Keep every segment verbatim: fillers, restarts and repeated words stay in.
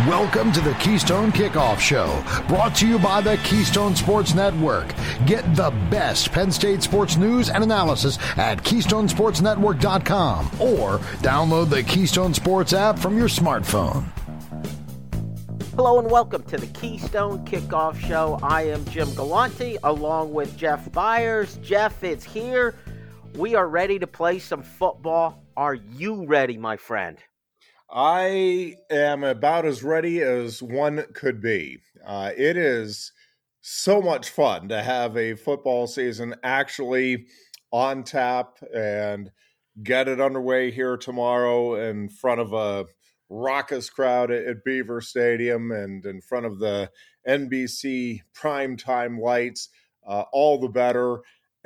Welcome to the Keystone Kickoff Show, brought to you by the Keystone Sports Network. Get the best Penn State sports news and analysis at keystone sports network dot com or download the Keystone Sports app from your smartphone. Hello and welcome to the Keystone Kickoff Show. I am Jim Galante along with Jeff Byers. Jeff, it's here. We are ready to play some football. Are you ready, my friend? I am about as ready as one could be. Uh, it is so much fun to have a football season actually on tap and get it underway here tomorrow in front of a raucous crowd at, at Beaver Stadium and in front of the N B C primetime lights, uh, all the better.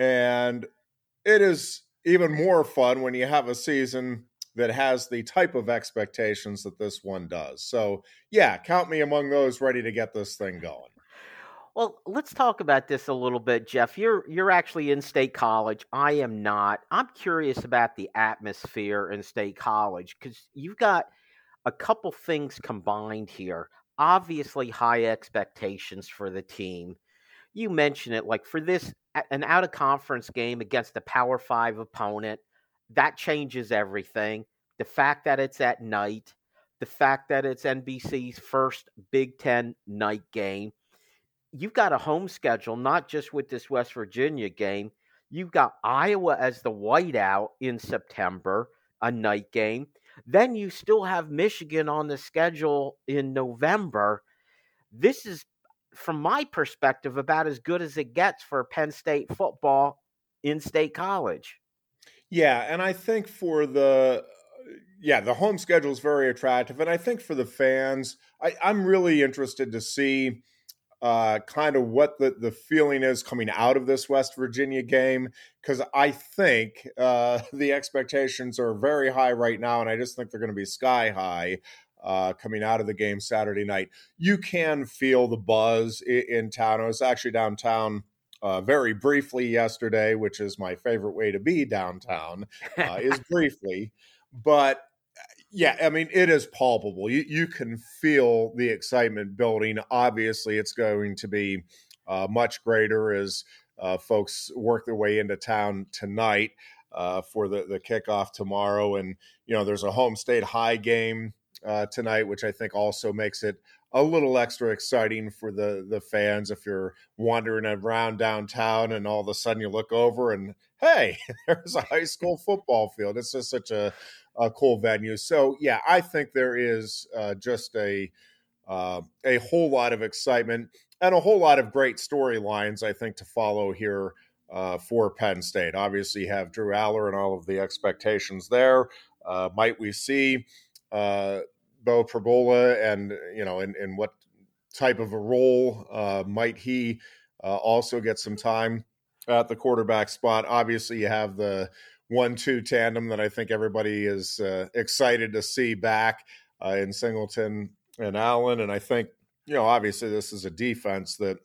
And it is even more fun when you have a season that has the type of expectations that this one does. So, yeah, count me among those ready to get this thing going. Well, let's talk about this a little bit, Jeff. You're you're actually in State College. I am not. I'm curious about the atmosphere in State College because you've got a couple things combined here. Obviously, high expectations for the team. You mentioned it, like for this, an out-of-conference game against a Power Five opponent, that changes everything. The fact that it's at night, the fact that it's N B C's first Big Ten night game. You've got a home schedule, not just with this West Virginia game. You've got Iowa as the whiteout in September, a night game. Then you still have Michigan on the schedule in November. This is, from my perspective, about as good as it gets for Penn State football in State College. Yeah, and I think for the yeah, the home schedule is very attractive, and I think for the fans, I, I'm really interested to see uh, kind of what the, the feeling is coming out of this West Virginia game, because I think uh, the expectations are very high right now, and I just think they're going to be sky high uh, coming out of the game Saturday night. You can feel the buzz in, in town. I was actually downtown Uh, very briefly yesterday, which is my favorite way to be downtown, uh, is briefly. But yeah, I mean, it is palpable. You, you can feel the excitement building. Obviously, it's going to be uh, much greater as uh, folks work their way into town tonight uh, for the, the kickoff tomorrow. And, you know, there's a home state high game uh, tonight, which I think also makes it a little extra exciting for the, the fans if you're wandering around downtown and all of a sudden you look over and, hey, there's a high school football field. It's just such a, a cool venue. So, yeah, I think there is uh, just a uh, a whole lot of excitement and a whole lot of great storylines, I think, to follow here uh, for Penn State. Obviously, you have Drew Aller and all of the expectations there. Uh, might we see uh, Bo Prabula and, you know, in, in what type of a role uh, might he uh, also get some time at the quarterback spot? Obviously, you have the one two tandem that I think everybody is uh, excited to see back uh, in Singleton and Allen. And I think, you know, obviously this is a defense that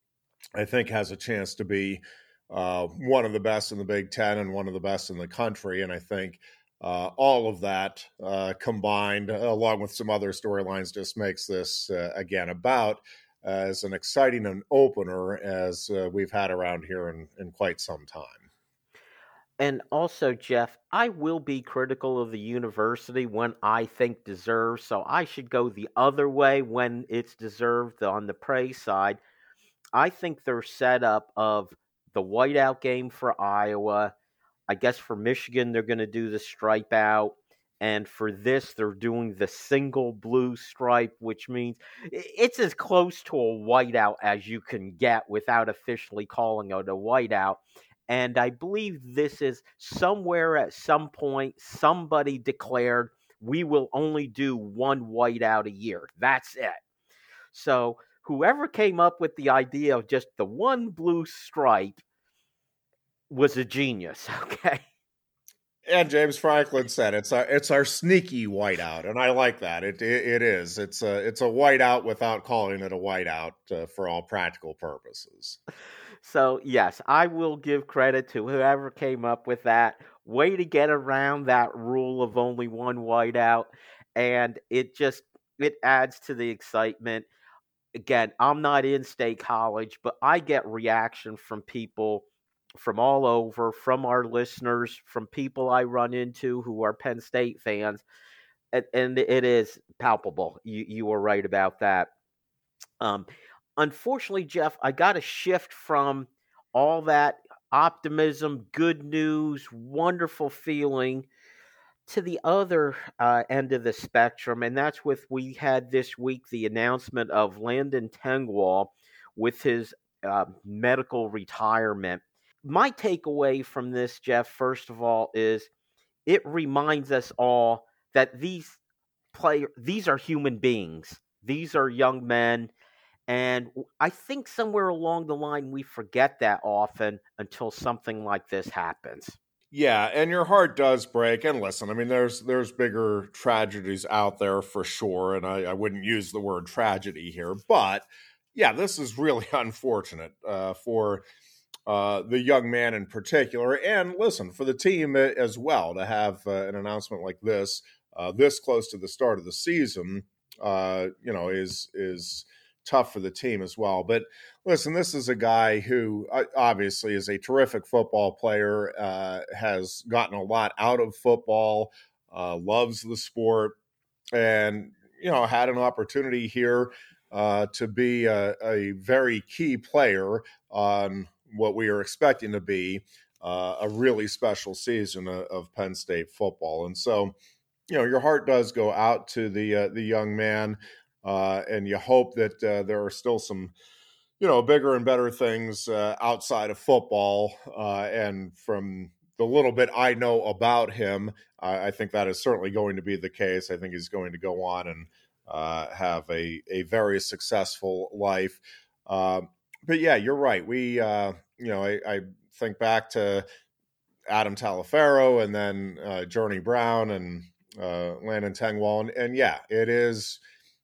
I think has a chance to be uh, one of the best in the Big Ten and one of the best in the country. And I think Uh, all of that uh, combined, uh, along with some other storylines, just makes this, uh, again, about uh, as an exciting an opener as uh, we've had around here in, in quite some time. And also, Jeff, I will be critical of the university when I think deserved, so I should go the other way when it's deserved on the praise side. I think their setup of the whiteout game for Iowa, I guess for Michigan, they're going to do the stripe out. And for this, they're doing the single blue stripe, which means it's as close to a whiteout as you can get without officially calling it a whiteout. And I believe this is somewhere at some point, somebody declared we will only do one whiteout a year. That's it. So whoever came up with the idea of just the one blue stripe was a genius, okay? And James Franklin said it's our it's our sneaky whiteout, and I like that. It it, it is. It's a it's a whiteout without calling it a whiteout uh, for all practical purposes. So yes, I will give credit to whoever came up with that. Way to get around that rule of only one whiteout, and it just it adds to the excitement. Again, I'm not in State College, but I get reaction from people from all over, from our listeners, from people I run into who are Penn State fans, and, and it is palpable. You you were right about that. Um, unfortunately, Jeff, I got to shift from all that optimism, good news, wonderful feeling to the other uh, end of the spectrum, and that's with we had this week the announcement of Landon Tengwall with his uh, medical retirement. My takeaway from this, Jeff, first of all, is it reminds us all that these player these are human beings. These are young men, and I think somewhere along the line we forget that often until something like this happens. Yeah, and your heart does break. And listen, I mean, there's there's bigger tragedies out there for sure, and I, I wouldn't use the word tragedy here, but yeah, this is really unfortunate uh, for uh, the young man in particular, and listen, for the team as well to have uh, an announcement like this uh, this close to the start of the season. Uh, you know, is is. tough for the team as well. But listen, this is a guy who obviously is a terrific football player, uh, has gotten a lot out of football, uh, loves the sport, and, you know, had an opportunity here uh, to be a, a very key player on what we are expecting to be uh, a really special season of, of Penn State football. And so, you know, your heart does go out to the uh, the young man. Uh, and you hope that uh, there are still some, you know, bigger and better things uh, outside of football. Uh, and from the little bit I know about him, uh, I think that is certainly going to be the case. I think he's going to go on and uh, have a, a very successful life. Uh, but yeah, you're right. We, uh, you know, I, I think back to Adam Taliaferro and then uh, Journey Brown and uh, Landon Tengwall. And, and yeah, it is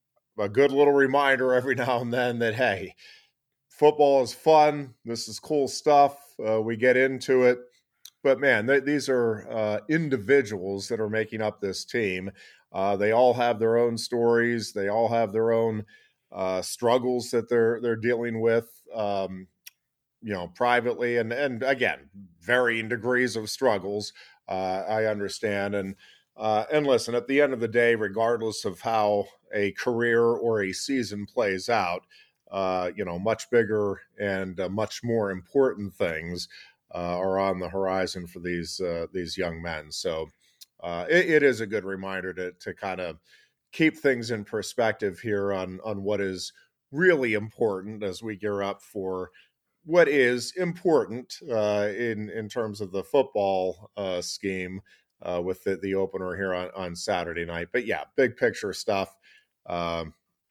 a good little reminder every now and then that, hey, football is fun. This is cool stuff. Uh, we get into it. But, man, th- these are uh, individuals that are making up this team. Uh, they all have their own stories. They all have their own uh, struggles that they're they're dealing with, um, you know, privately. And, and, again, varying degrees of struggles, uh, I understand. And, Uh, and listen, at the end of the day, regardless of how a career or a season plays out, uh, you know, much bigger and uh, much more important things uh, are on the horizon for these uh, these young men. So uh, it, it is a good reminder to to kind of keep things in perspective here on on what is really important as we gear up for what is important uh, in in terms of the football uh, scheme. Uh, with the, the opener here on, on Saturday night. But yeah, big picture stuff. Um,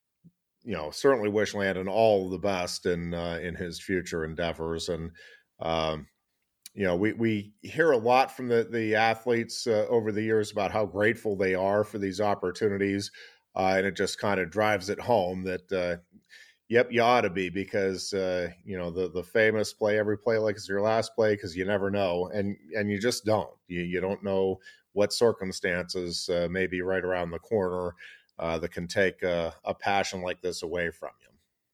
you know, certainly wish Landon all the best in uh, in his future endeavors. And, um, you know, we, we hear a lot from the, the athletes uh, over the years about how grateful they are for these opportunities. Uh, and it just kind of drives it home that, uh, yep, you ought to be, because, uh, you know, the, the famous play every play like it's your last play, because you never know. And and you just don't. You, you don't know what circumstances uh, may be right around the corner uh, that can take a, a passion like this away from you.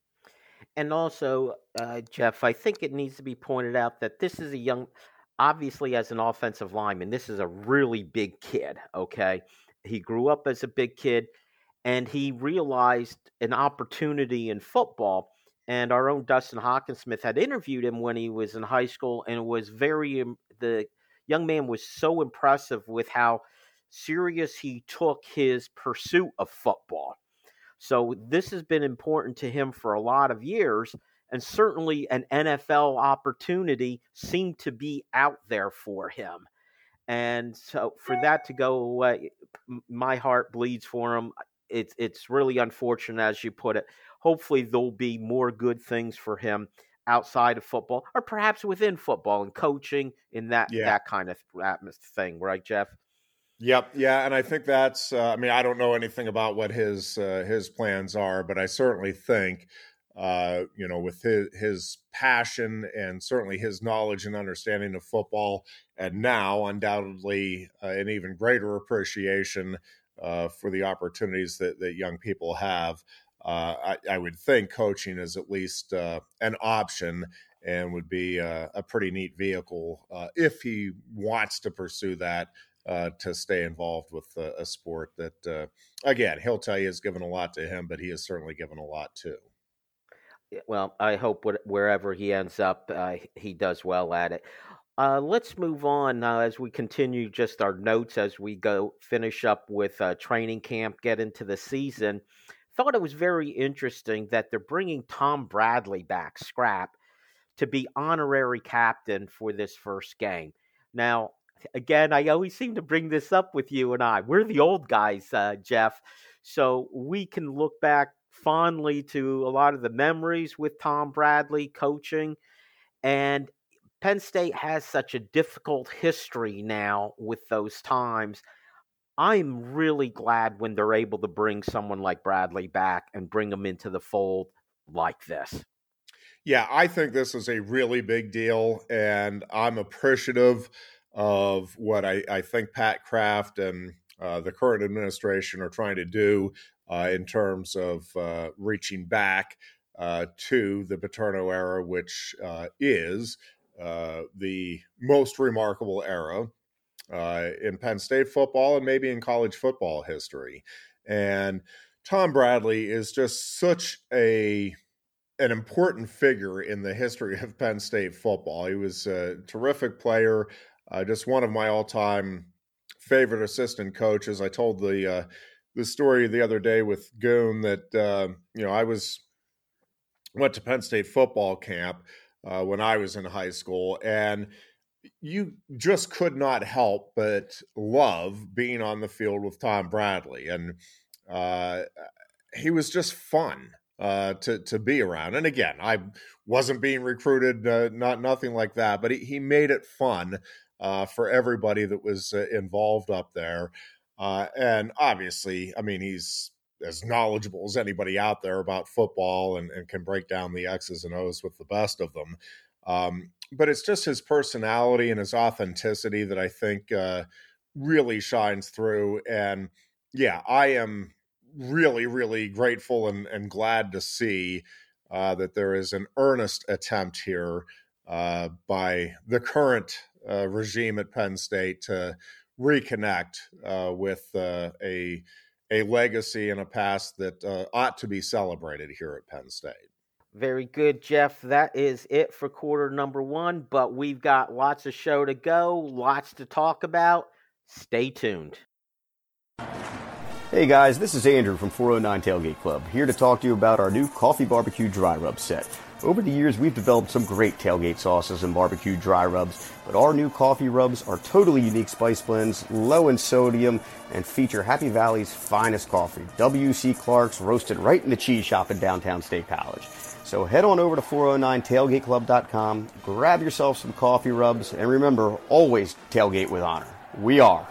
And also, uh, Jeff, I think it needs to be pointed out that this is a young, obviously as an offensive lineman, this is a really big kid, okay? He grew up as a big kid, and he realized an opportunity in football. And our own Dustin Hockensmith had interviewed him when he was in high school, and was very, the young man was so impressive with how serious he took his pursuit of football. So this has been important to him for a lot of years, and certainly an N F L opportunity seemed to be out there for him. And so for that to go away, my heart bleeds for him. It's it's really unfortunate, as you put it. Hopefully there'll be more good things for him outside of football, or perhaps within football and coaching, in that yeah. that kind of atmosphere thing, right, Jeff? Yep, yeah, and I think that's. Uh, I mean, I don't know anything about what his uh, his plans are, but I certainly think, uh, you know, with his his passion and certainly his knowledge and understanding of football, and now undoubtedly uh, an even greater appreciation uh, for the opportunities that, that young people have. Uh, I, I would think coaching is at least uh, an option and would be a, a pretty neat vehicle uh, if he wants to pursue that, uh, to stay involved with a, a sport that, uh, again, he'll tell you has given a lot to him, but he has certainly given a lot too. Well, I hope what, wherever he ends up, uh, he does well at it. Uh, let's move on uh, as we continue just our notes as we go finish up with uh, training camp, get into the season. Thought it was very interesting that they're bringing Tom Bradley back, Scrap, to be honorary captain for this first game. Now, again, I always seem to bring this up with you and I. We're the old guys, uh, Jeff, so we can look back fondly to a lot of the memories with Tom Bradley coaching. And Penn State has such a difficult history now with those times. I'm really glad when they're able to bring someone like Bradley back and bring him into the fold like this. Yeah, I think this is a really big deal, and I'm appreciative of what I, I think Pat Kraft and uh, the current administration are trying to do uh, in terms of uh, reaching back uh, to the Paterno era, which uh, is uh, the most remarkable era uh, in Penn State football and maybe in college football history. And Tom Bradley is just such a an important figure in the history of Penn State football. He was a terrific player, uh, just one of my all-time favorite assistant coaches. I told the uh, the story the other day with Goon that uh, you know I was went to Penn State football camp uh, when I was in high school, and you just could not help but love being on the field with Tom Bradley, and uh, he was just fun uh, to to be around. And again, I wasn't being recruited, uh, not nothing like that, but he, he made it fun uh, for everybody that was uh, involved up there. Uh, and obviously, I mean, he's as knowledgeable as anybody out there about football and, and can break down the X's and O's with the best of them. Um, but it's just his personality and his authenticity that I think uh, really shines through. And yeah, I am really, really grateful and, and glad to see uh, that there is an earnest attempt here uh, by the current uh, regime at Penn State to reconnect uh, with uh, a a legacy and a past that uh, ought to be celebrated here at Penn State. Very good, Jeff. That is it for quarter number one, but we've got lots of show to go, lots to talk about. Stay tuned. Hey guys, this is Andrew from four oh nine Tailgate Club, here to talk to you about our new Coffee Barbecue Dry Rub set. Over the years, we've developed some great tailgate sauces and barbecue dry rubs, but our new coffee rubs are totally unique spice blends, low in sodium, and feature Happy Valley's finest coffee, W C Clark's, roasted right in the cheese shop in downtown State College. So head on over to four oh nine tailgate club dot com, grab yourself some coffee rubs, and remember, always tailgate with honor. We are.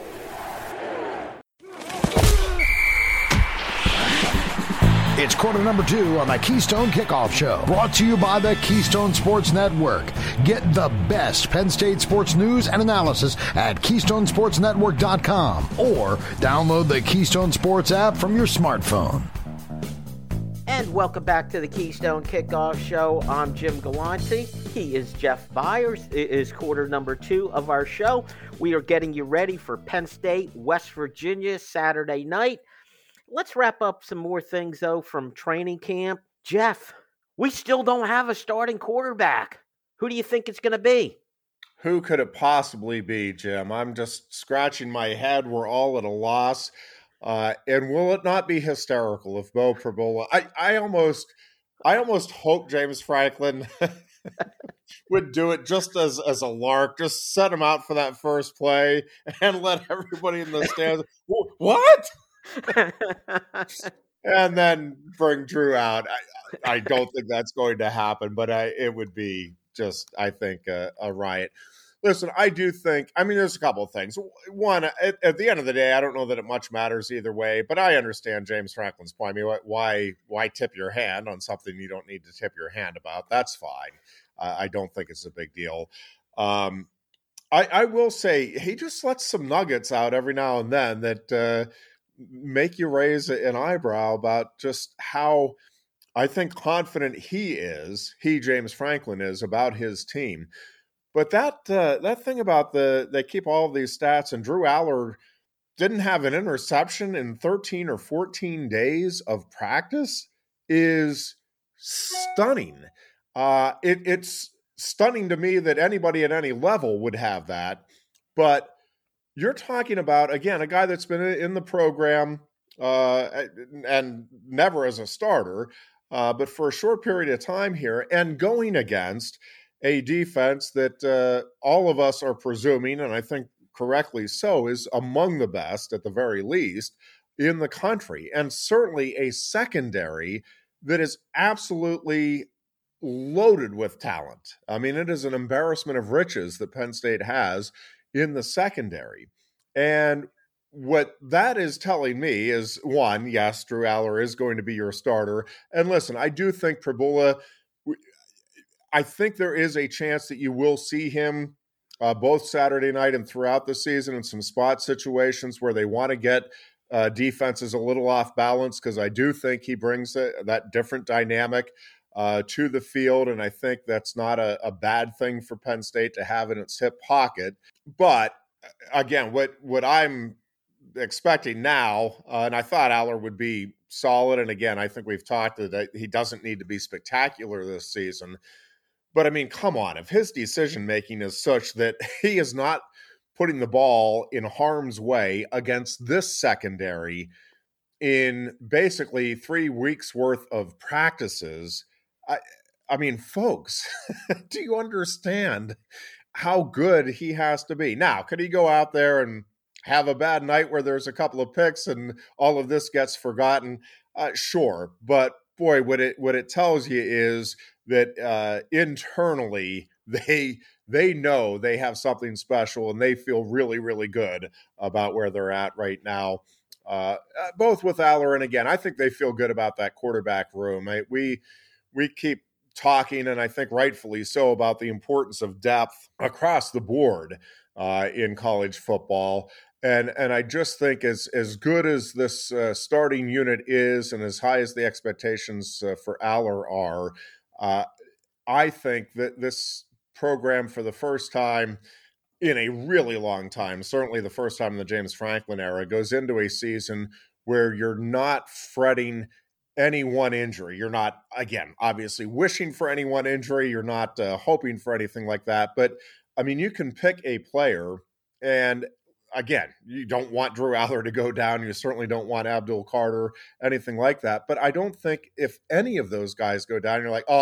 It's quarter number two on the Keystone Kickoff Show, brought to you by the Keystone Sports Network. Get the best Penn State sports news and analysis at keystone sports network dot com or download the Keystone Sports app from your smartphone. And welcome back to the Keystone Kickoff Show. I'm Jim Galante. He is Jeff Byers. It is quarter number two of our show. We are getting you ready for Penn State, West Virginia, Saturday night. Let's wrap up some more things, though, from training camp. Jeff, we still don't have a starting quarterback. Who do you think it's going to be? Who could it possibly be, Jim? I'm just scratching my head. We're all at a loss. Uh, and will it not be hysterical if Beau Pribula... I, I almost I almost hope James Franklin would do it just as, as a lark. Just set him out for that first play and let everybody in the stands... What? And then bring Drew out. I, I don't think that's going to happen, but I, it would be just, I think, a, a riot. Listen, I do think, I mean, there's a couple of things. One, at, at the end of the day, I don't know that it much matters either way, but I understand James Franklin's point. I mean, why, why tip your hand on something you don't need to tip your hand about? That's fine. Uh, I don't think it's a big deal. Um, I, I will say he just lets some nuggets out every now and then that, uh, make you raise an eyebrow about just how I think confident he is, he, James Franklin, is about his team. But that uh, that thing about the, they keep all of these stats, and Drew Allar didn't have an interception in thirteen or fourteen days of practice is stunning. Uh, it, it's stunning to me that anybody at any level would have that. But you're talking about, again, a guy that's been in the program uh, and never as a starter, uh, but for a short period of time here, and going against a defense that uh, all of us are presuming, and I think correctly so, is among the best, at the very least, in the country. And certainly a secondary that is absolutely loaded with talent. I mean, it is an embarrassment of riches that Penn State has in the secondary. And what that is telling me is, one, yes, Drew Allar is going to be your starter. And listen, I do think Pribula, I think there is a chance that you will see him uh, both Saturday night and throughout the season in some spot situations where they want to get uh, defenses a little off balance, because I do think he brings a, that different dynamic uh, to the field, and I think that's not a, a bad thing for Penn State to have in its hip pocket. But again, what what I'm expecting now, uh, and I thought Allar would be solid, and again, I think we've talked that he doesn't need to be spectacular this season. But I mean, come on, if his decision-making is such that he is not putting the ball in harm's way against this secondary in basically three weeks worth of practices, I, I mean, folks, do you understand how good he has to be? Now, could he go out there and have a bad night where there's a couple of picks and all of this gets forgotten? Uh, sure. But boy, what it what it tells you is that uh, internally they they know they have something special, and they feel really, really good about where they're at right now, uh, both with Allar, and again, I think they feel good about that quarterback room. I, we we keep talking, and I think rightfully so, about the importance of depth across the board uh, in college football. And and I just think as as good as this uh, starting unit is, and as high as the expectations uh, for Allar are, uh, I think that this program, for the first time in a really long time, certainly the first time in the James Franklin era, goes into a season where you're not fretting any one injury. You're not, again, obviously wishing for any one injury. You're not uh, hoping for anything like that. But, I mean, you can pick a player, and again, you don't want Drew Allar to go down. You certainly don't want Abdul Carter, anything like that. But I don't think if any of those guys go down, you're like, oh,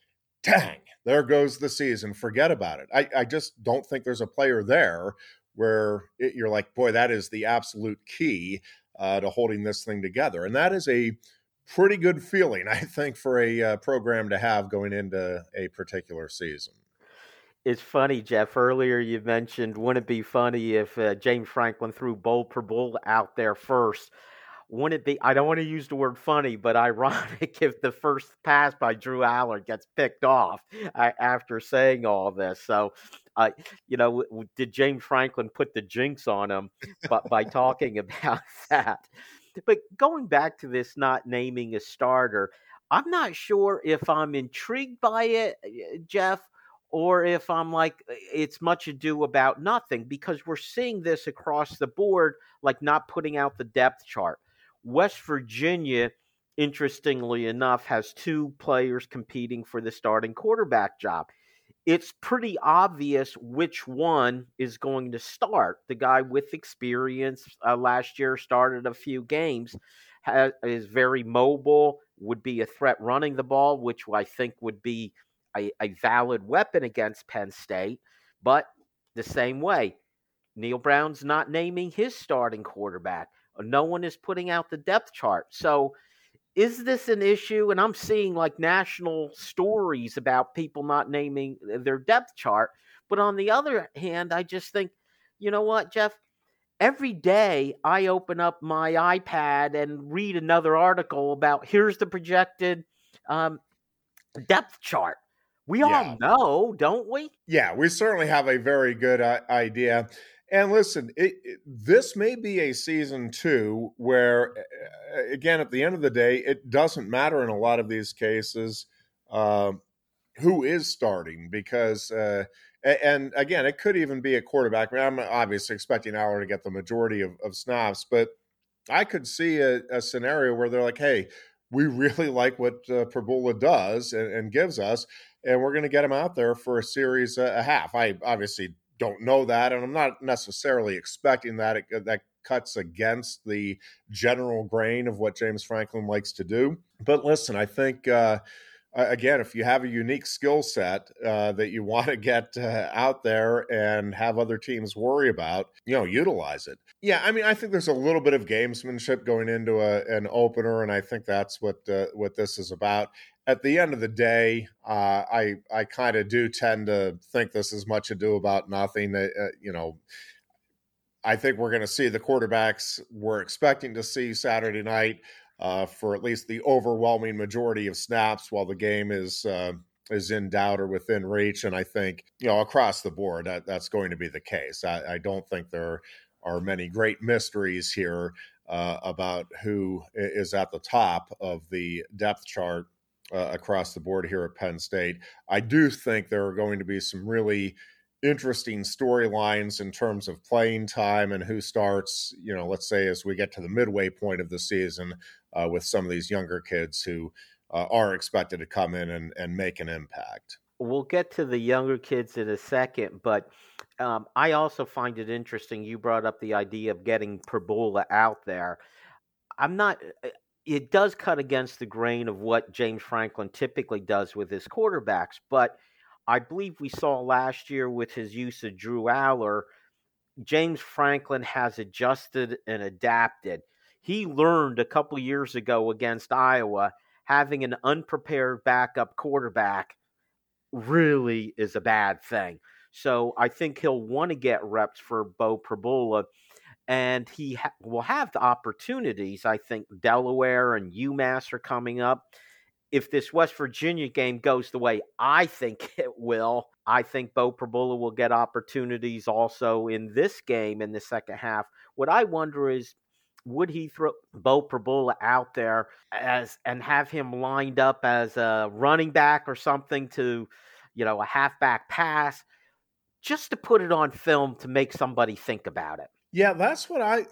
dang, there goes the season. Forget about it. I, I just don't think there's a player there where it, you're like, boy, that is the absolute key uh, to holding this thing together. And that is a pretty good feeling, I think, for a uh, program to have going into a particular season. It's funny, Jeff. Earlier you mentioned, wouldn't it be funny if uh, James Franklin threw Bo Pribula out there first? Wouldn't it be, I don't want to use the word funny, but ironic if the first pass by Drew Allar gets picked off uh, after saying all this. So, uh, you know, w- w- did James Franklin put the jinx on him but by talking about that? But going back to this not naming a starter, I'm not sure if I'm intrigued by it, Jeff, or if I'm like, it's much ado about nothing, because we're seeing this across the board, like not putting out the depth chart. West Virginia, interestingly enough, has two players competing for the starting quarterback job. It's pretty obvious which one is going to start. The guy with experience uh, last year started a few games, has, is very mobile, would be a threat running the ball, which I think would be a, a valid weapon against Penn State. But the same way, Neil Brown's not naming his starting quarterback. No one is putting out the depth chart. So is this an issue? And I'm seeing like national stories about people not naming their depth chart. But on the other hand, I just think, you know what, Jeff? Every day I open up my iPad and read another article about here's the projected um, depth chart. We Yeah. all know, don't we? Yeah, we certainly have a very good uh, idea. And listen, it, it, this may be a season two where, again, at the end of the day, it doesn't matter in a lot of these cases uh, who is starting because, uh, and again, it could even be a quarterback. I mean, I'm obviously expecting Aller to get the majority of, of snaps, but I could see a, a scenario where they're like, hey, we really like what uh, Pribula does and, and gives us, and we're going to get him out there for a series uh, a half. I obviously don't know that, and I'm not necessarily expecting that. It, that cuts against the general grain of what James Franklin likes to do. But listen, I think, uh, again, if you have a unique skill set uh, that you want to get uh, out there and have other teams worry about, you know, utilize it. Yeah, I mean, I think there's a little bit of gamesmanship going into a, an opener, and I think that's what uh, what this is about. At the end of the day, uh, I I kind of do tend to think this is much ado about nothing. Uh, you know, I think we're going to see the quarterbacks we're expecting to see Saturday night uh, for at least the overwhelming majority of snaps while the game is uh, is in doubt or within reach. And I think, you know, across the board, that, that's going to be the case. I, I don't think there are many great mysteries here uh, about who is at the top of the depth chart uh, across the board here at Penn State. I do think there are going to be some really interesting storylines in terms of playing time and who starts, you know, let's say as we get to the midway point of the season uh, with some of these younger kids who uh, are expected to come in and, and make an impact. We'll get to the younger kids in a second, but um, I also find it interesting. You brought up the idea of getting Pribula out there. I'm not, it does cut against the grain of what James Franklin typically does with his quarterbacks, but I believe we saw last year with his use of Drew Aller, James Franklin has adjusted and adapted. He learned a couple years ago against Iowa, having an unprepared backup quarterback really is a bad thing. So I think he'll want to get reps for Beau Pribula, and he ha- will have the opportunities. I think Delaware and UMass are coming up. If this West Virginia game goes the way I think it will, I think Beau Pribula will get opportunities also in this game in the second half. What I wonder is, would he throw Beau Pribula out there as and have him lined up as a running back or something to, you know, a halfback pass, just to put it on film to make somebody think about it? Yeah, that's what I...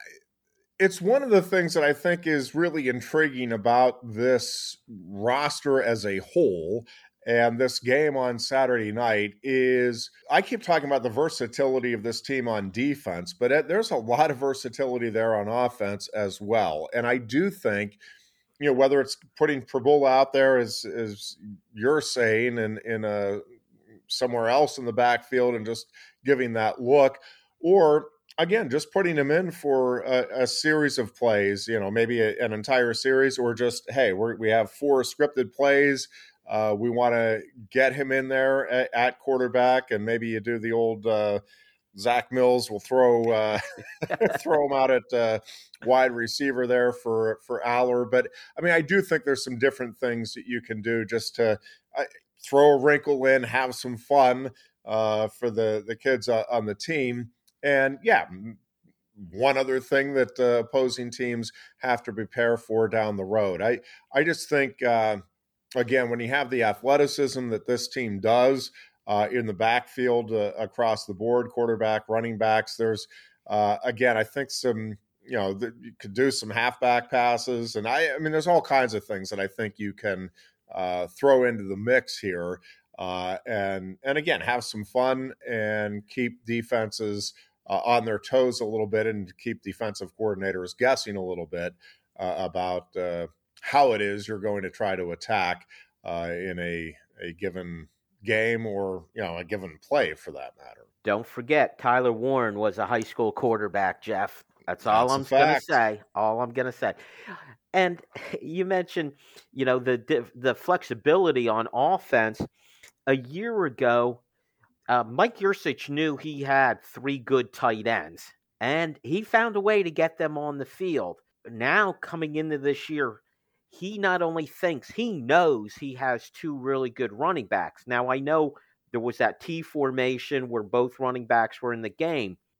It's one of the things that I think is really intriguing about this roster as a whole and this game on Saturday night is I keep talking about the versatility of this team on defense, but it, there's a lot of versatility there on offense as well. And I do think, you know, whether it's putting Pribula out there as, as you're saying in, in a somewhere else in the backfield and just giving that look, or again, just putting him in for a, a series of plays, you know, maybe a, an entire series, or just, hey, we're, we have four scripted plays. Uh, we want to get him in there at, at quarterback, and maybe you do the old uh, Zach Mills will throw uh, throw him out at uh, wide receiver there for for Aller. But I mean, I do think there's some different things that you can do just to uh, throw a wrinkle in, have some fun uh, for the the kids uh, on the team. And yeah, one other thing that uh, opposing teams have to prepare for down the road. I, I just think, uh, again, when you have the athleticism that this team does uh, in the backfield uh, across the board, quarterback, running backs, there's, uh, again, I think some, you know, the, you could do some halfback passes. And I, I mean, there's all kinds of things that I think you can uh, throw into the mix here. Uh, and, and again, have some fun and keep defenses Uh, on their toes a little bit and keep defensive coordinators guessing a little bit uh, about uh, how it is you're going to try to attack uh, in a, a given game or, you know, a given play for that matter. Don't forget, Tyler Warren was a high school quarterback, Jeff. That's all That's I'm going to say. All I'm going to say. And you mentioned, you know, the the flexibility on offense. A year ago, Uh, Mike Yurcich knew he had three good tight ends, and he found a way to get them on the field. Now, coming into this year, he not only thinks, he knows he has two really good running backs. Now, I know there was that T formation where both running backs were in the game,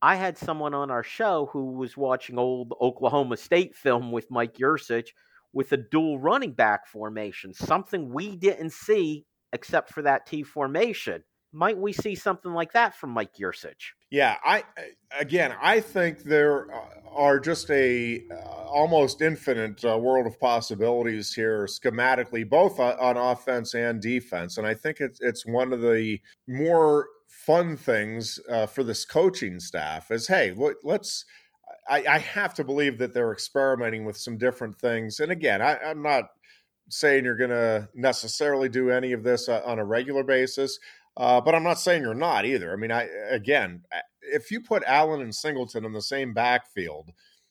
I had someone on our show who was watching old Oklahoma State film with Mike Yurcich with a dual running back formation, something we didn't see except for that T formation. Might we see something like that from Mike Yurcich? Yeah, I again, I think there are just a uh, almost infinite uh, world of possibilities here schematically, both on offense and defense. And I think it's it's one of the more fun things uh, for this coaching staff is, hey, let's. I, I have to believe that they're experimenting with some different things. And again, I, I'm not saying you're going to necessarily do any of this uh, on a regular basis. Uh, but I'm not saying you're not either. I mean, I again, if you put Allen and Singleton in the same backfield,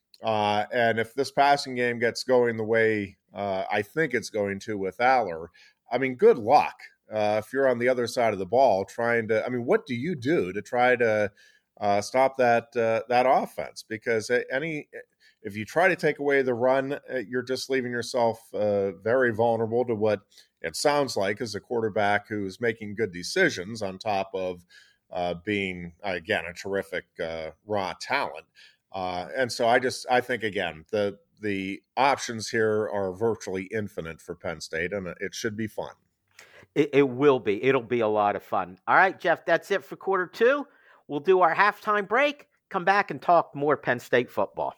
uh, and if this passing game gets going the way uh, I think it's going to with Aller, I mean, good luck uh, if you're on the other side of the ball trying to. I mean, what do you do to try to uh, stop that uh, that offense? Because any if you try to take away the run, you're just leaving yourself uh, very vulnerable to what it sounds like is a quarterback who's making good decisions on top of uh, being, again, a terrific uh, raw talent. Uh, and so I just, I think, again, the the options here are virtually infinite for Penn State, and it should be fun. It, it will be. It'll be a lot of fun. All right, Jeff, that's it for quarter two. We'll do our halftime break, come back and talk more Penn State football.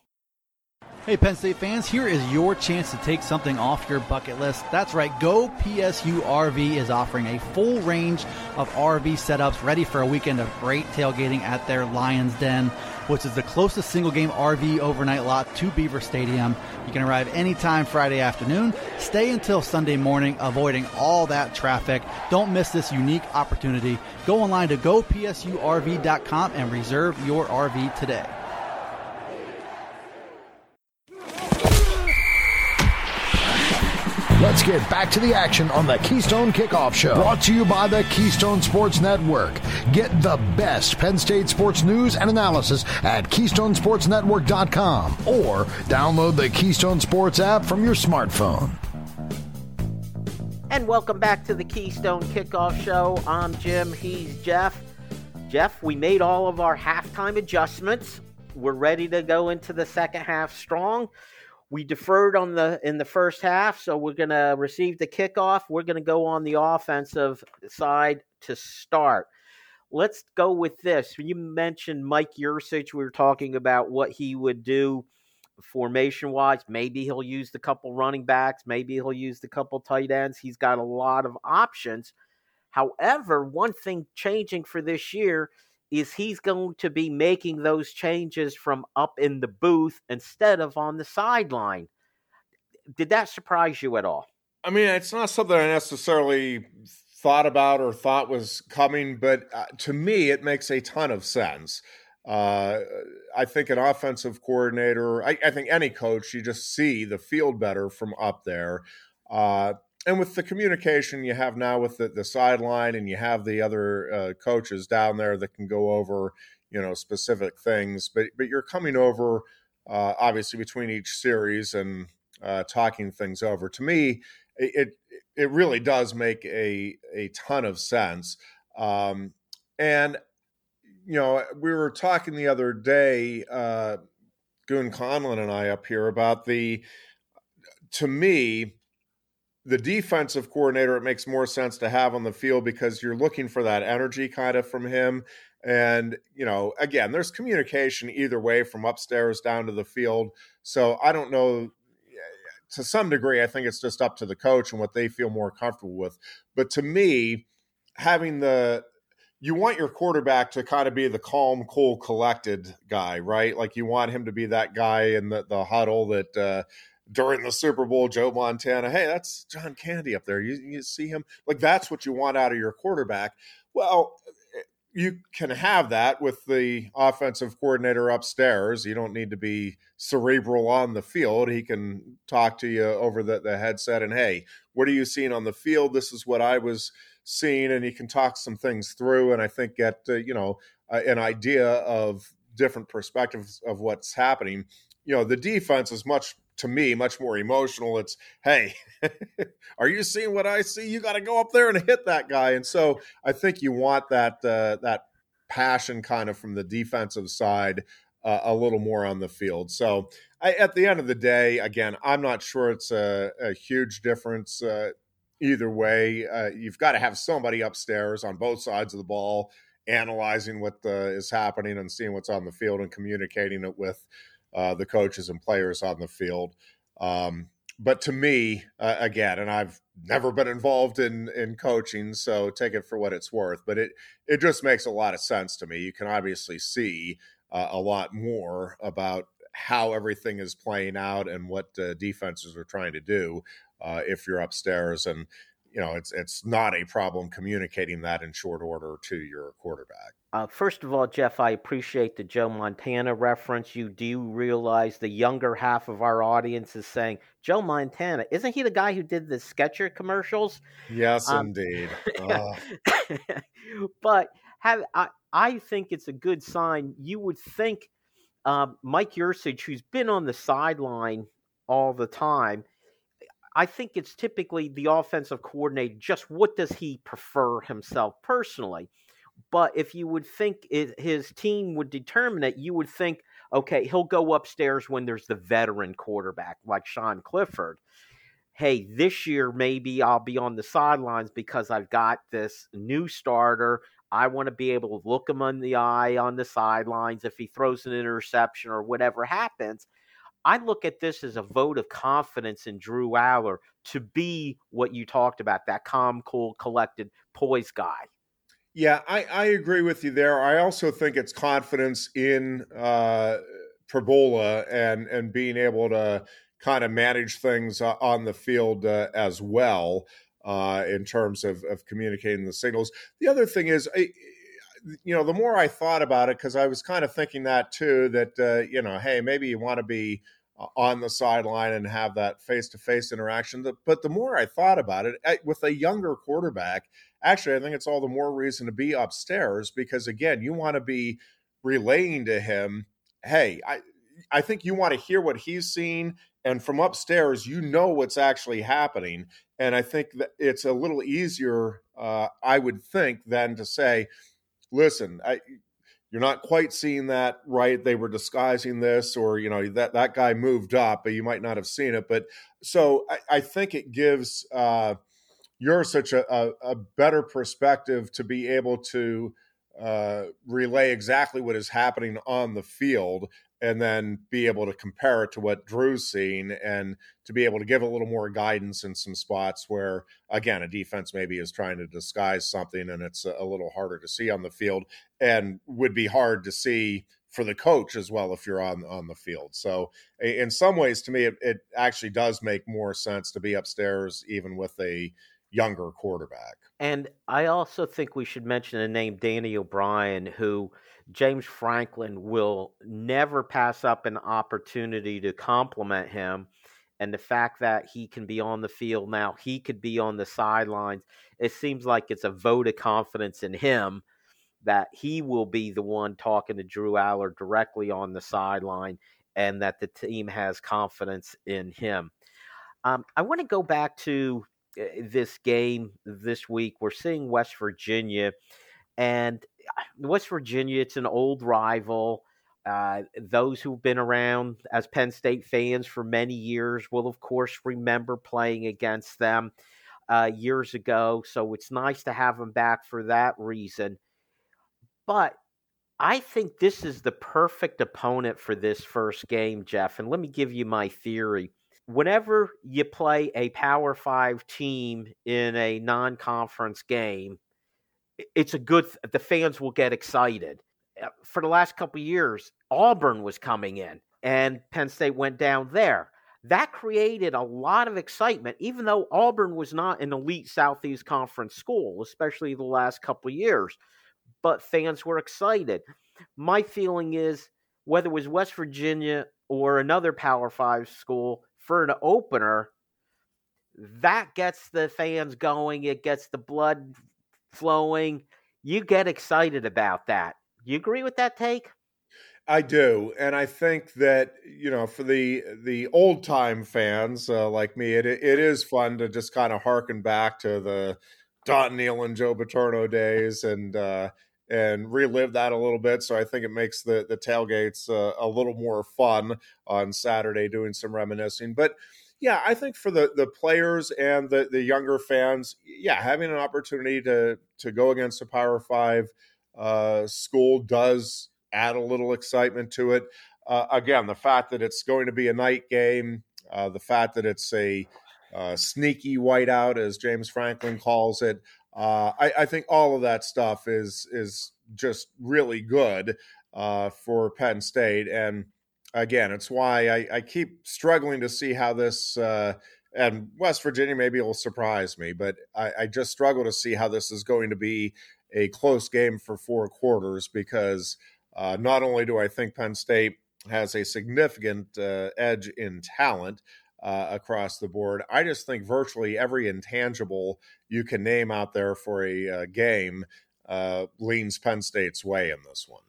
Hey, Penn State fans, here is your chance to take something off your bucket list. That's right, Go P S U R V is offering a full range of R V setups ready for a weekend of great tailgating at their Lions Den, which is the closest single-game R V overnight lot to Beaver Stadium. You can arrive anytime Friday afternoon, stay until Sunday morning, avoiding all that traffic. Don't miss this unique opportunity. Go online to go P S U R V dot com and reserve your R V today. Let's get back to the action on the Keystone Kickoff Show. Brought to you by the Keystone Sports Network. Get the best Penn State sports news and analysis at keystone sports network dot com or download the Keystone Sports app from your smartphone. And welcome back to the Keystone Kickoff Show. I'm Jim. He's Jeff. Jeff, we made all of our halftime adjustments. We're ready to go into the second half strong. We deferred on the in the first half, so we're going to receive the kickoff. We're going to go on the offensive side to start. Let's go with this. You mentioned Mike Yurcich. We were talking about what he would do formation-wise. Maybe he'll use the couple running backs. Maybe he'll use the couple tight ends. He's got a lot of options. However, one thing changing for this year is he's going to be making those changes from up in the booth instead of on the sideline. Did that surprise you at all? I mean, it's not something I necessarily thought about or thought was coming, but uh, to me, it makes a ton of sense. Uh, I think an offensive coordinator, I, I think any coach, you just see the field better from up there. Uh, And with the communication you have now with the, the sideline and you have the other uh, coaches down there that can go over, you know, specific things, but but you're coming over uh, obviously between each series and uh, talking things over. To me, it it really does make a a ton of sense. Um, and you know, we were talking the other day, uh, Goon Conlon and I up here about the, to me, the defensive coordinator, it makes more sense to have on the field because you're looking for that energy kind of from him. And, you know, again, there's communication either way from upstairs down to the field. So I don't know, to some degree, I think it's just up to the coach and what they feel more comfortable with. But to me, having the, you want your quarterback to kind of be the calm, cool, collected guy, right? Like you want him to be that guy in the, the huddle that, uh, during the Super Bowl, Joe Montana, hey, that's John Candy up there. You, you see him? Like, that's what you want out of your quarterback. Well, you can have that with the offensive coordinator upstairs. You don't need to be cerebral on the field. He can talk to you over the, the headset and, hey, what are you seeing on the field? This is what I was seeing. And he can talk some things through and I think get, uh, you know, uh, an idea of different perspectives of what's happening. You know, the defense is much, to me, much more emotional. It's, hey, are you seeing what I see? You got to go up there and hit that guy. And so I think you want that uh, that passion kind of from the defensive side uh, a little more on the field. So I, at the end of the day, again, I'm not sure it's a, a huge difference uh, either way. Uh, you've got to have somebody upstairs on both sides of the ball analyzing what uh, is happening and seeing what's on the field and communicating it with uh, the coaches and players on the field. Um, but to me, uh, again, and I've never been involved in, in coaching, so take it for what it's worth, but it, it just makes a lot of sense to me. You can obviously see uh, a lot more about how everything is playing out and what uh, defenses are trying to do uh, if you're upstairs. And, you know, it's it's not a problem communicating that in short order to your quarterback. Uh, first of all, Jeff, I appreciate the Joe Montana reference. You do realize the younger half of our audience is saying, Joe Montana, isn't he the guy who did the Sketcher commercials? Yes, um, indeed. Oh. But have, I, I think it's a good sign. You would think um, Mike Yurcich, who's been on the sideline all the time, I think it's typically the offensive coordinator, just what does he prefer himself personally? But if you would think it, his team would determine it, you would think, okay, he'll go upstairs when there's the veteran quarterback like Sean Clifford. Hey, this year maybe I'll be on the sidelines because I've got this new starter. I want to be able to look him in the eye on the sidelines if he throws an interception or whatever happens. I look at this as a vote of confidence in Drew Allar to be what you talked about, that calm, cool, collected, poised guy. Yeah, I, I agree with you there. I also think it's confidence in uh, Perbola and, and being able to kind of manage things uh, on the field uh, as well uh, in terms of, of communicating the signals. The other thing is, I, you know, the more I thought about it, because I was kind of thinking that too, that, uh, you know, hey, maybe you want to be on the sideline and have that face-to-face interaction. But the more I thought about it, with a younger quarterback, actually, I think it's all the more reason to be upstairs because, again, you want to be relaying to him, hey, I, I think you want to hear what he's seeing. And from upstairs, you know what's actually happening. And I think that it's a little easier, uh, I would think, than to say, listen, I, you're not quite seeing that right. They were disguising this, or, you know, that, that guy moved up, but you might not have seen it. But so I, I think it gives uh, you're such a, a, a better perspective to be able to uh, relay exactly what is happening on the field and then be able to compare it to what Drew's seeing and to be able to give a little more guidance in some spots where, again, a defense maybe is trying to disguise something and it's a little harder to see on the field and would be hard to see for the coach as well if you're on, on the field. So in some ways, to me, it, it actually does make more sense to be upstairs even with a younger quarterback. And I also think we should mention the name Danny O'Brien, who James Franklin will never pass up an opportunity to compliment him. And the fact that he can be on the field now, he could be on the sidelines. It seems like it's a vote of confidence in him that he will be the one talking to Drew Allar directly on the sideline and that the team has confidence in him. Um, I want to go back to this game this week. We're seeing West Virginia, and West Virginia, it's an old rival. Uh, those who've been around as Penn State fans for many years will, of course, remember playing against them uh, years ago. So it's nice to have them back for that reason. But I think this is the perfect opponent for this first game, Jeff. And let me give you my theory. Whenever you play a Power Five team in a non-conference game, it's a good, the fans will get excited. For the last couple of years, Auburn was coming in and Penn State went down there. That created a lot of excitement, even though Auburn was not an elite Southeast Conference school, especially the last couple of years. But fans were excited. My feeling is whether it was West Virginia or another Power Five school, for an opener, that gets the fans going. It gets the blood flowing. You get excited about that. You agree with that take? I do. And I think that, you know, for the the old time fans uh, like me, it it is fun to just kind of harken back to the Don Neal and Joe Paterno days and, uh, and relive that a little bit. So I think it makes the the tailgates uh, a little more fun on Saturday, doing some reminiscing. But yeah, I think for the the players and the the younger fans, yeah, having an opportunity to to go against a Power Five uh, school does add a little excitement to it. Uh, again, the fact that it's going to be a night game, uh, the fact that it's a uh, sneaky whiteout, as James Franklin calls it, uh, I, I think all of that stuff is is just really good uh, for Penn State. And again, it's why I, I keep struggling to see how this uh, and West Virginia maybe will surprise me, but I, I just struggle to see how this is going to be a close game for four quarters, because uh, not only do I think Penn State has a significant uh, edge in talent uh, across the board, I just think virtually every intangible you can name out there for a uh, game uh, leans Penn State's way in this one.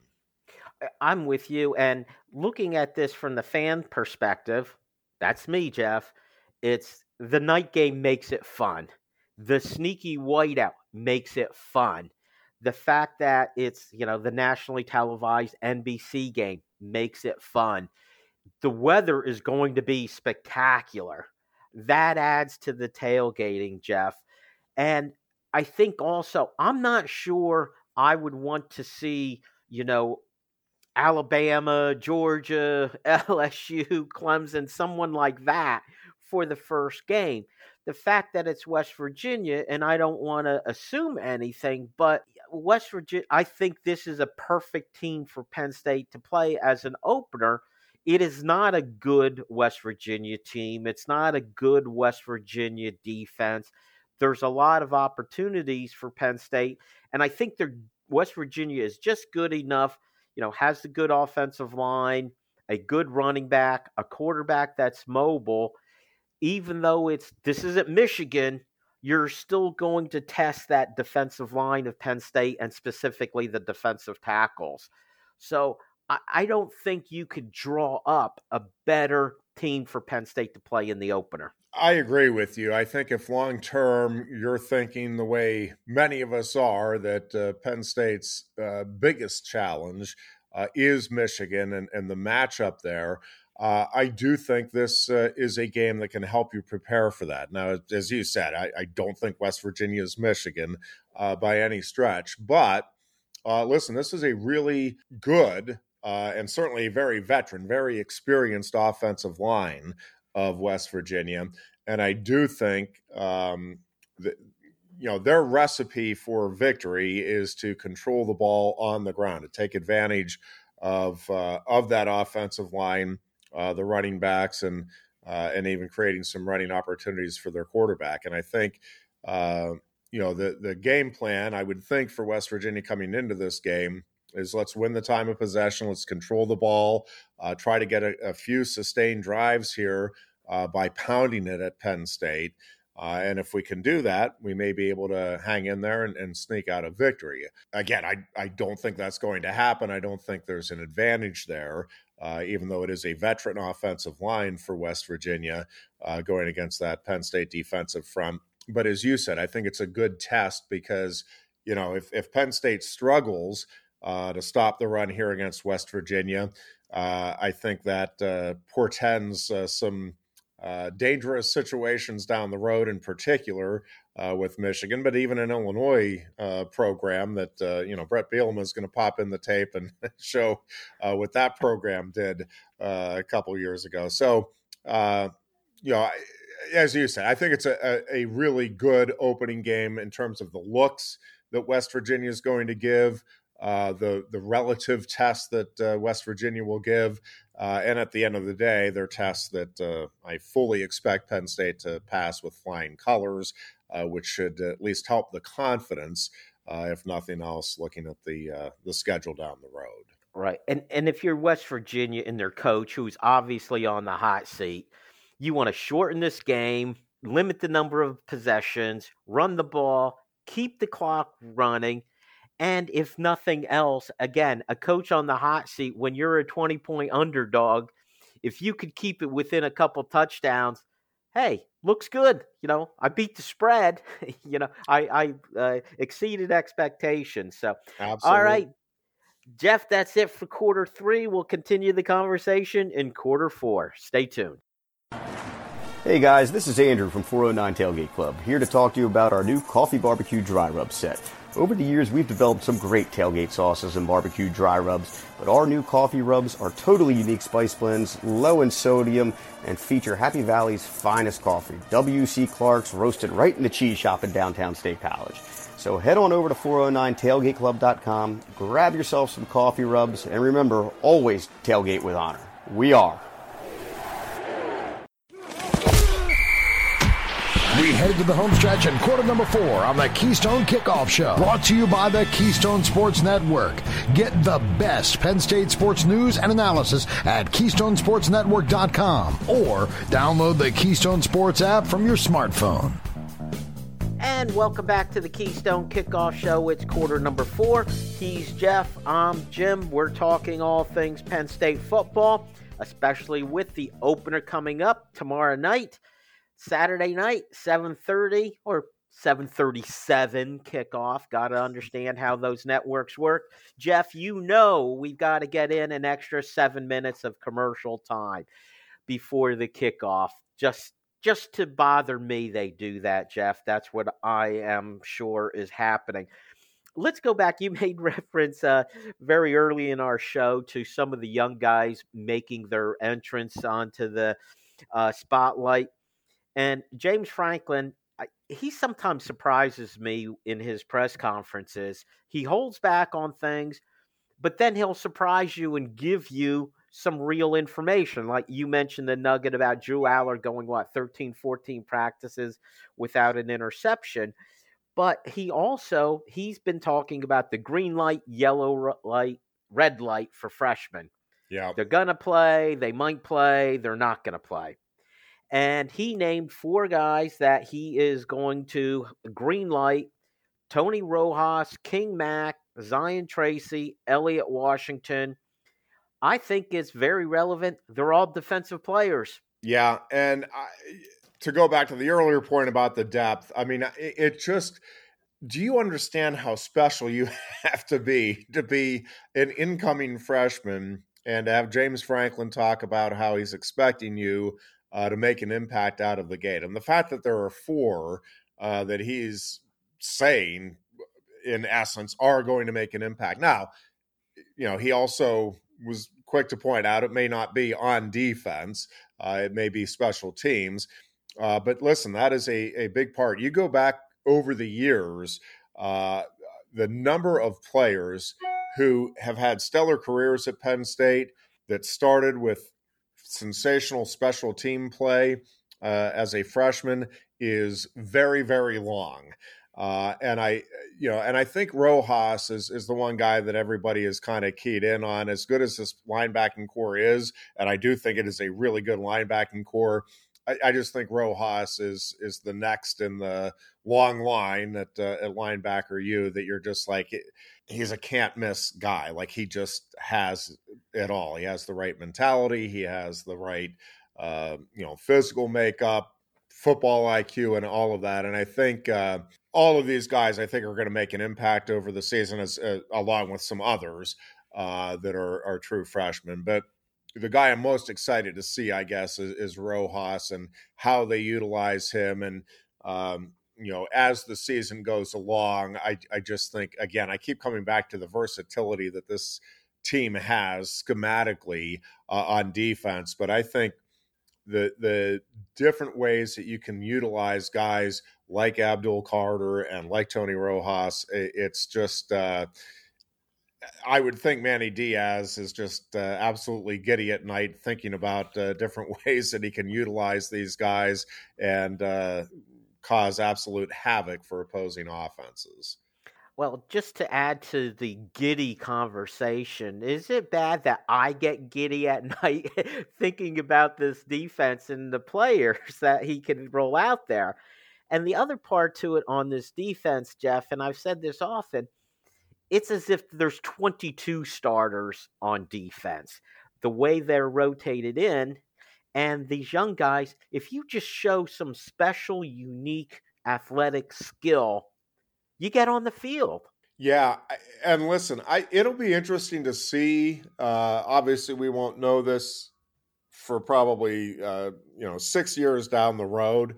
I'm with you. And looking at this from the fan perspective, that's me, Jeff. It's the night game makes it fun. The sneaky whiteout makes it fun. The fact that it's, you know, the nationally televised N B C game makes it fun. The weather is going to be spectacular. That adds to the tailgating, Jeff. And I think also, I'm not sure I would want to see, you know, Alabama, Georgia, L S U, Clemson, someone like that for the first game. The fact that it's West Virginia, and I don't want to assume anything, but West Virginia, I think this is a perfect team for Penn State to play as an opener. It is not a good West Virginia team. It's not a good West Virginia defense. There's a lot of opportunities for Penn State, and I think they're, West Virginia is just good enough, you know, has the good offensive line, a good running back, a quarterback that's mobile. Even though it's this isn't Michigan, you're still going to test that defensive line of Penn State, and specifically the defensive tackles. So I, I don't think you could draw up a better team for Penn State to play in the opener. I agree with you. I think if long term you're thinking the way many of us are, that uh, Penn State's uh, biggest challenge uh, is Michigan and, and the matchup there, Uh, I do think this uh, is a game that can help you prepare for that. Now, as you said, I, I don't think West Virginia is Michigan uh, by any stretch. But uh, listen, this is a really good uh, and certainly very veteran, very experienced offensive line of West Virginia. And I do think um, that, you know, their recipe for victory is to control the ball on the ground, to take advantage of uh, of that offensive line, Uh, the running backs, and uh, and even creating some running opportunities for their quarterback. And I think, uh, you know, the the game plan, I would think, for West Virginia coming into this game is, let's win the time of possession, let's control the ball, uh, try to get a, a few sustained drives here uh, by pounding it at Penn State. Uh, and if we can do that, we may be able to hang in there and, and sneak out a victory. Again, I, I don't think that's going to happen. I don't think there's an advantage there, uh, even though it is a veteran offensive line for West Virginia uh, going against that Penn State defensive front. But as you said, I think it's a good test because, you know, if, if Penn State struggles uh, to stop the run here against West Virginia, uh, I think that uh, portends uh, some Uh, dangerous situations down the road, in particular uh, with Michigan, but even an Illinois uh, program that, uh, you know, Brett Bielema is going to pop in the tape and show uh, what that program did uh, a couple years ago. So, uh, you know, as you said, I think it's a, a really good opening game in terms of the looks that West Virginia is going to give, uh, the the relative test that uh, West Virginia will give. Uh, and at the end of the day, they're tests that uh, I fully expect Penn State to pass with flying colors, uh, which should at least help the confidence, uh, if nothing else, looking at the uh, the schedule down the road. Right. And and if you're West Virginia and their coach, who's obviously on the hot seat, you want to shorten this game, limit the number of possessions, run the ball, keep the clock running. And if nothing else, again, a coach on the hot seat, when you're a twenty-point underdog, if you could keep it within a couple touchdowns, hey, looks good. You know, I beat the spread. you know, I, I uh, exceeded expectations. So, Absolutely. all right, Jeff, that's it for quarter three. We'll continue the conversation in quarter four. Stay tuned. Hey guys, this is Andrew from four oh nine Tailgate Club, here to talk to you about our new Coffee Barbecue Dry Rub set. Over the years, we've developed some great tailgate sauces and barbecue dry rubs, but our new coffee rubs are totally unique spice blends, low in sodium, and feature Happy Valley's finest coffee, W C Clark's, roasted right in the cheese shop in downtown State College. So head on over to four oh nine tailgate club dot com, grab yourself some coffee rubs, and remember, always tailgate with honor. We are. We head to the home stretch in quarter number four on the Keystone Kickoff Show. Brought to you by the Keystone Sports Network. Get the best Penn State sports news and analysis at keystone sports network dot com or download the Keystone Sports app from your smartphone. And welcome back to the Keystone Kickoff Show. It's quarter number four. He's Jeff. I'm Jim. We're talking all things Penn State football, especially with the opener coming up tomorrow night. Saturday night, seven thirty or seven thirty-seven kickoff. Got to understand how those networks work. Jeff, you know we've got to get in an extra seven minutes of commercial time before the kickoff. Just just to bother me, they do that, Jeff. That's what I am sure is happening. Let's go back. You made reference uh, very early in our show to some of the young guys making their entrance onto the uh, spotlight. And James Franklin, he sometimes surprises me in his press conferences. He holds back on things, but then he'll surprise you and give you some real information. Like you mentioned the nugget about Drew Aller going, what, thirteen, fourteen practices without an interception. But he also, he's been talking about the green light, yellow light, red light for freshmen. Yeah. They're going to play, they might play, they're not going to play. And he named four guys that he is going to green light: Tony Rojas, King Mack, Zion Tracy, Elliott Washington. I think it's very relevant. They're all defensive players. Yeah, and I, to go back to the earlier point about the depth, I mean, it, it just, do you understand how special you have to be to be an incoming freshman and to have James Franklin talk about how he's expecting you Uh, to make an impact out of the gate? And the fact that there are four uh, that he's saying, in essence, are going to make an impact. Now, you know, he also was quick to point out it may not be on defense. Uh, it may be special teams. Uh, but listen, that is a, a big part. You go back over the years, uh, the number of players who have had stellar careers at Penn State that started with sensational special team play uh, as a freshman is very, very long. Uh, and I, you know, and I think Rojas is, is the one guy that everybody is kind of keyed in on. As good as this linebacking core is, and I do think it is a really good linebacking core, I, I just think Rojas is is the next in the long line at uh, at linebacker U that you're just like, he's a can't miss guy. Like he just has it all. He has the right mentality. He has the right, uh, you know, physical makeup, football I Q, and all of that. And I think uh, all of these guys, I think, are going to make an impact over the season, as uh, along with some others uh, that are, are true freshmen. But the guy I'm most excited to see, I guess, is, is Rojas and how they utilize him. And, um, you know, as the season goes along, I, I just think, again, I keep coming back to the versatility that this team has schematically uh, on defense. But I think the the different ways that you can utilize guys like Abdul Carter and like Tony Rojas, it's just uh, – I would think Manny Diaz is just uh, absolutely giddy at night thinking about uh, different ways that he can utilize these guys and uh, cause absolute havoc for opposing offenses. Well, just to add to the giddy conversation, is it bad that I get giddy at night thinking about this defense and the players that he can roll out there? And the other part to it on this defense, Jeff, and I've said this often, it's as if there's twenty-two starters on defense. The way they're rotated in, And these young guys, if you just show some special, unique athletic skill, you get on the field. Yeah, and listen, I it'll be interesting to see. Uh, obviously, we won't know this for probably uh, you know six years down the road,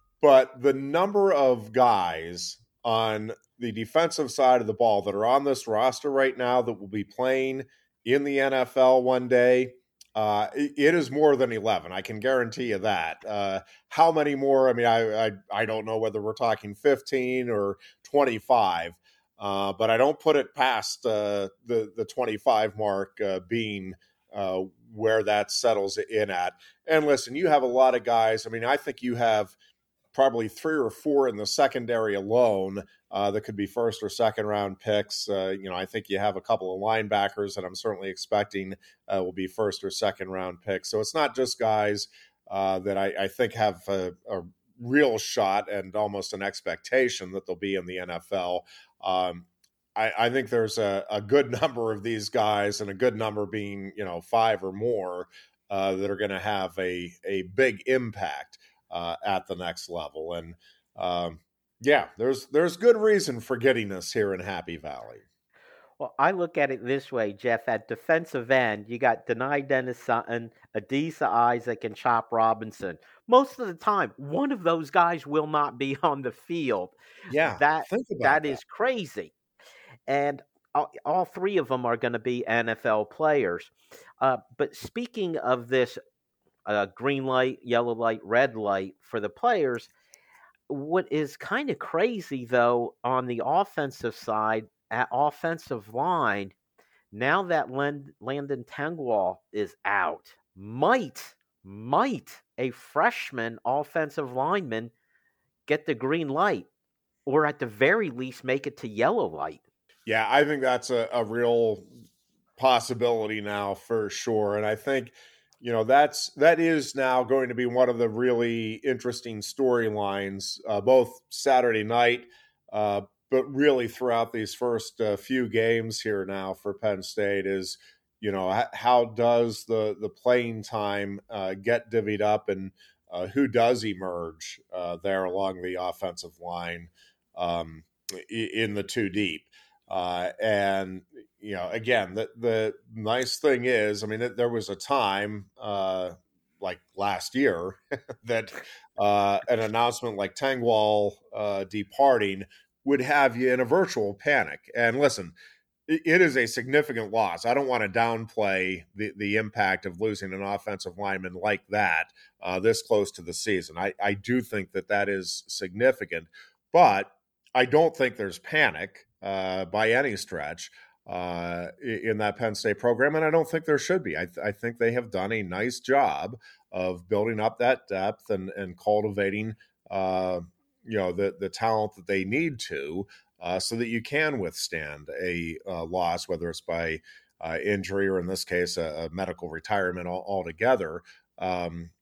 but the number of guys on the defensive side of the ball that are on this roster right now that will be playing in the N F L one day, uh, it is more than eleven. I can guarantee you that. Uh, how many more? I mean, I, I I don't know whether we're talking fifteen or twenty-five. Uh, but I don't put it past uh, the the twenty-five mark uh, being uh, where that settles in at. And listen, you have a lot of guys. I mean, I think you have probably three or four in the secondary alone uh, that could be first or second round picks. Uh, you know, I think you have a couple of linebackers that I'm certainly expecting uh, will be first or second round picks. So it's not just guys uh, that I, I think have a, a real shot and almost an expectation that they'll be in the N F L. Um, I, I think there's a, a good number of these guys, and a good number being, you know, five or more uh, that are going to have a, a big impact uh, at the next level. And um, yeah, there's there's good reason for getting us here in Happy Valley. Well, I look at it this way, Jeff. At defensive end, you got Denai Dennis Sutton, Adisa Isaac, and Chop Robinson. Most of the time, one of those guys will not be on the field. Yeah, that think about that, that is crazy. And all, all three of them are going to be N F L players. Uh, but speaking of this uh, green light, yellow light, red light for the players, what is kind of crazy, though, on the offensive side, at offensive line, now that Len, Landon Tengwall is out, might, might a freshman offensive lineman get the green light, or at the very least make it to yellow light? Yeah, I think that's a, a real possibility now for sure. And I think, you know, that's that is now going to be one of the really interesting storylines, uh, both Saturday night, uh, but really throughout these first uh, few games here now for Penn State is, you know, how does the, the playing time uh, get divvied up, and uh, who does emerge uh, there along the offensive line um, in the two deep. Uh, and, you know, again, the, the nice thing is, I mean, there was a time uh, like last year that uh, an announcement like Tengwall uh, departing would have you in a virtual panic. And listen, it, it is a significant loss. I don't want to downplay the, the impact of losing an offensive lineman like that uh, this close to the season. I, I do think that that is significant, but I don't think there's panic uh, by any stretch uh, in that Penn State program, and I don't think there should be. I, th- I think they have done a nice job of building up that depth and, and cultivating, uh, you know, the the talent that they need to, uh, so that you can withstand a uh, loss, whether it's by uh, injury or, in this case, a, a medical retirement all, altogether. Um,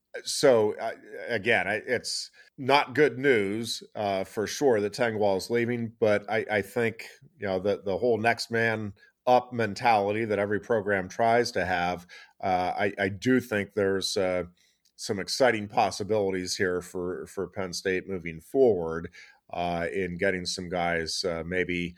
So, uh, again, I, it's not good news uh, for sure that Tengwall is leaving, but I, I think, you know, the, the whole next man up mentality that every program tries to have, uh, I, I do think there's uh, some exciting possibilities here for, for Penn State moving forward uh, in getting some guys uh, maybe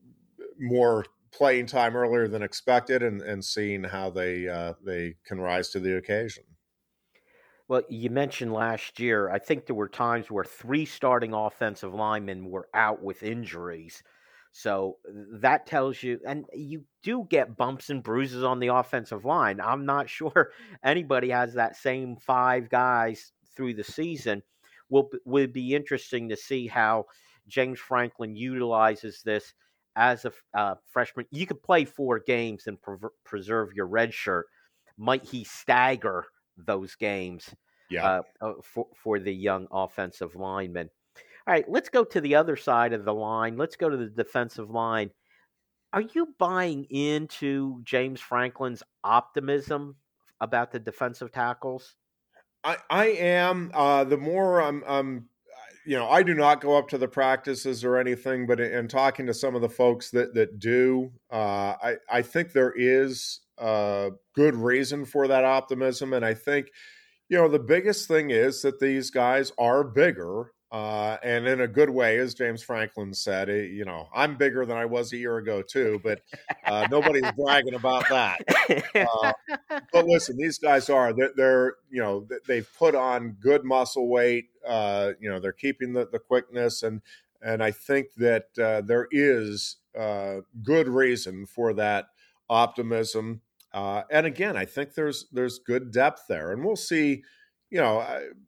more playing time earlier than expected, and, and seeing how they uh, they can rise to the occasion. Well, you mentioned last year, I think there were times where three starting offensive linemen were out with injuries. So that tells you, and you do get bumps and bruises on the offensive line. I'm not sure anybody has that same five guys through the season. Will would be interesting to see how James Franklin utilizes this as a uh, freshman. You could play four games and pre- preserve your red shirt. Might he stagger those games yeah. uh, for, for the young offensive linemen? All right, let's go to the other side of the line. Let's go to the defensive line. Are you buying into James Franklin's optimism about the defensive tackles? I, I am. Uh, the more I'm, I'm, you know, I do not go up to the practices or anything, but in, in talking to some of the folks that that do, uh, I, I think there is uh, good reason for that optimism, and I think, you know, the biggest thing is that these guys are bigger. Uh, and in a good way, as James Franklin said, you know, I'm bigger than I was a year ago too, but uh, nobody's bragging about that. Uh, but listen, these guys are, they're, they're, you know, they've put on good muscle weight. Uh, you know, they're keeping the, the quickness. And, and I think that uh, there is uh, good reason for that optimism. Uh, and again, I think there's, there's good depth there, and we'll see, you know,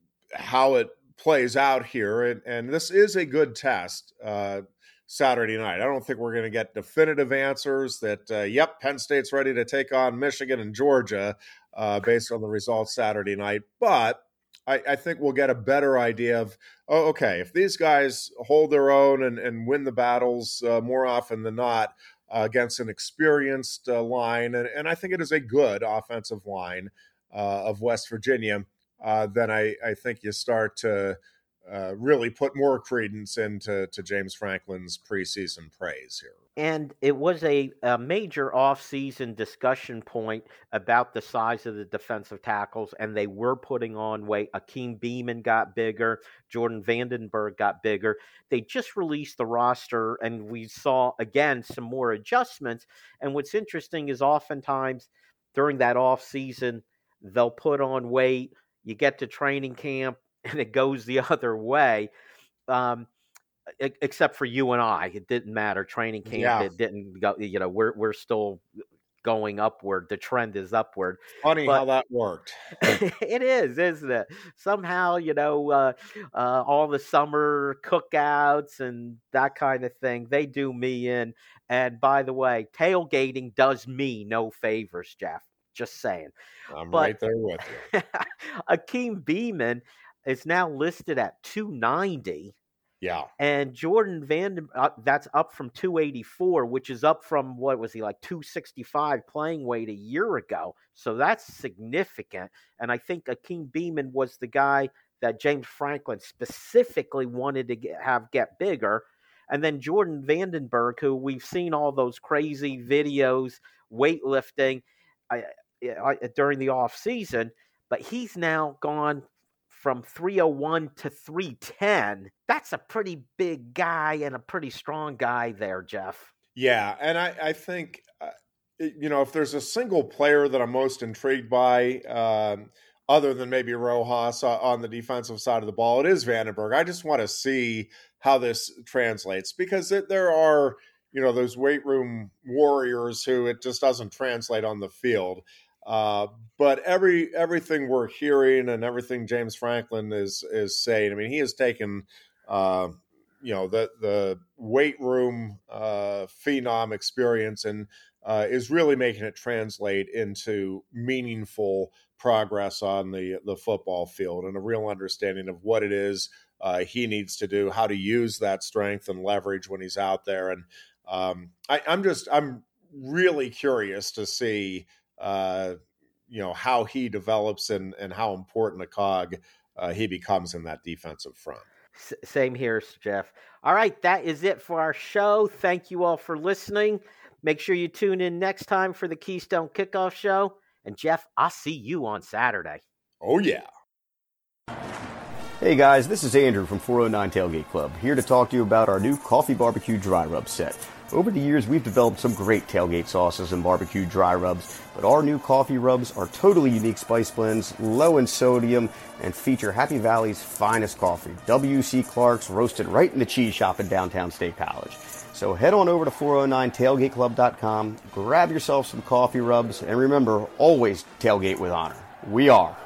how it plays out here, and, and this is a good test uh, Saturday night. I don't think we're going to get definitive answers that, uh, yep, Penn State's ready to take on Michigan and Georgia uh, based on the results Saturday night, but I, I think we'll get a better idea of, oh, okay, if these guys hold their own and, and win the battles uh, more often than not uh, against an experienced uh, line, and, and I think it is a good offensive line uh, of West Virginia, Uh, then I, I think you start to uh, really put more credence into to James Franklin's preseason praise here. And it was a, a major offseason discussion point about the size of the defensive tackles, and they were putting on weight. Akeem Beamon got bigger. Jordan Vandenberg got bigger. They just released the roster, and we saw, again, some more adjustments. And what's interesting is oftentimes during that offseason, they'll put on weight. You get to training camp, and it goes the other way, um, except for you and I. It didn't matter. Training camp, yeah. It didn't go. You know, we're we're still going upward. The trend is upward. Funny but, how that worked. It is, isn't it? Somehow, you know, uh, uh, all the summer cookouts and that kind of thing, they do me in. And by the way, tailgating does me no favors, Jeff. Just saying. I'm but, right there with you. Akeem Beamon is now listed at two ninety. Yeah. And Jordan Vanden, uh, that's up from two eighty-four, which is up from, what was he, like two sixty-five playing weight a year ago. So that's significant. And I think Akeem Beamon was the guy that James Franklin specifically wanted to get, have get bigger. And then Jordan Vandenberg, who we've seen all those crazy videos, weightlifting, I, I, during the off season, but he's now gone from three oh one to three ten. That's a pretty big guy and a pretty strong guy there, Jeff. Yeah, and I, I think, uh, you know, if there's a single player that I'm most intrigued by, um, other than maybe Rojas uh, on the defensive side of the ball, it is Vandenberg. I just want to see how this translates, because it, there are, you know, those weight room warriors who it just doesn't translate on the field. Uh, but every everything we're hearing and everything James Franklin is is saying, I mean, he has taken, uh, you know, the the weight room uh, phenom experience and uh, is really making it translate into meaningful progress on the the football field and a real understanding of what it is uh, he needs to do, how to use that strength and leverage when he's out there. And Um, I, I'm just, I'm really curious to see, uh, you know, how he develops and, and how important a cog uh, he becomes in that defensive front. S- same here, Jeff. All right, that is it for our show. Thank you all for listening. Make sure you tune in next time for the Keystone Kickoff Show. And Jeff, I'll see you on Saturday. Oh, yeah. Hey guys, this is Andrew from four oh nine Tailgate Club, here to talk to you about our new Coffee Barbecue Dry Rub set. Over the years, we've developed some great tailgate sauces and barbecue dry rubs, but our new coffee rubs are totally unique spice blends, low in sodium, and feature Happy Valley's finest coffee, W C Clark's, roasted right in the cheese shop in downtown State College. So head on over to four oh nine tailgate club dot com, grab yourself some coffee rubs, and remember, always tailgate with honor. We are